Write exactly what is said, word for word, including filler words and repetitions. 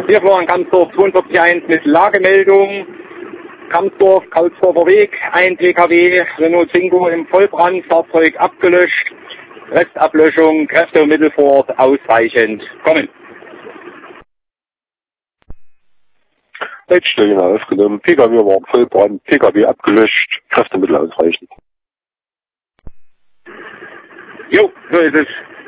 Hier Florian Kamsdorf zweiundvierzig eins mit Lagemeldung. Kamsdorf, Karlsdorfer Weg, ein P K W, Renault Cinco im Vollbrand, Fahrzeug abgelöscht. Restablöschung, Kräfte und Mittel vor Ort ausreichend. Kommen. Leitstellen aufgenommen, P K W war im Vollbrand, P K W abgelöscht, Kräftemittel ausreichend. Jo, so ist es.